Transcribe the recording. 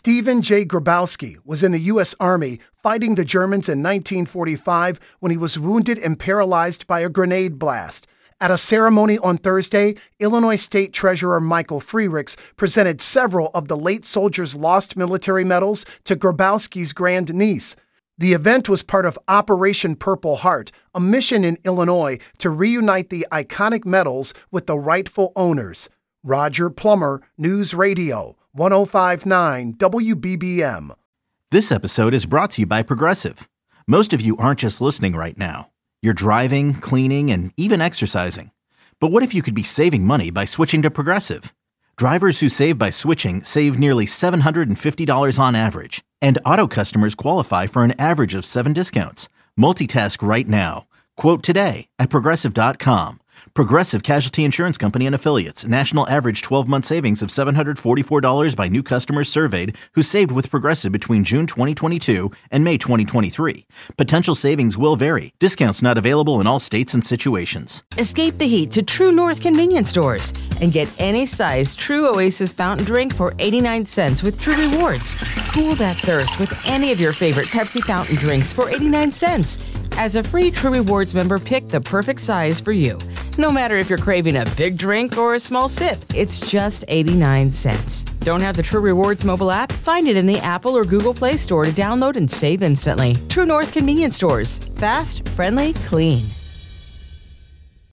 Stephen J. Grabowski was in the U.S. Army fighting the Germans in 1945 when he was wounded and paralyzed by a grenade blast. At a ceremony on Thursday, Illinois State Treasurer Michael Freerichs presented several of the late soldier's lost military medals to Grabowski's grandniece. The event was part of Operation Purple Heart, a mission in Illinois to reunite the iconic medals with the rightful owners. Roger Plummer, News Radio, 105.9 WBBM. This episode is brought to you by Progressive. Most of you aren't just listening right now. You're driving, cleaning, and even exercising. But what if you could be saving money by switching to Progressive? Drivers who save by switching save nearly $750 on average. And auto customers qualify for an average of 7 discounts. Multitask right now. Quote today at Progressive.com. Progressive Casualty Insurance Company and Affiliates. National average 12-month savings of $744 by new customers surveyed who saved with Progressive between June 2022 and May 2023. Potential savings will vary. Discounts not available in all states and situations. Escape the heat to True North convenience stores and get any size True Oasis fountain drink for 89 cents with True Rewards. Cool that thirst with any of your favorite Pepsi fountain drinks for 89 cents. As a free True Rewards member, pick the perfect size for you. No matter if you're craving a big drink or a small sip, it's just 89 cents. Don't have the True Rewards mobile app? Find it in the Apple or Google Play Store to download and save instantly. True North convenience stores. Fast, friendly, clean.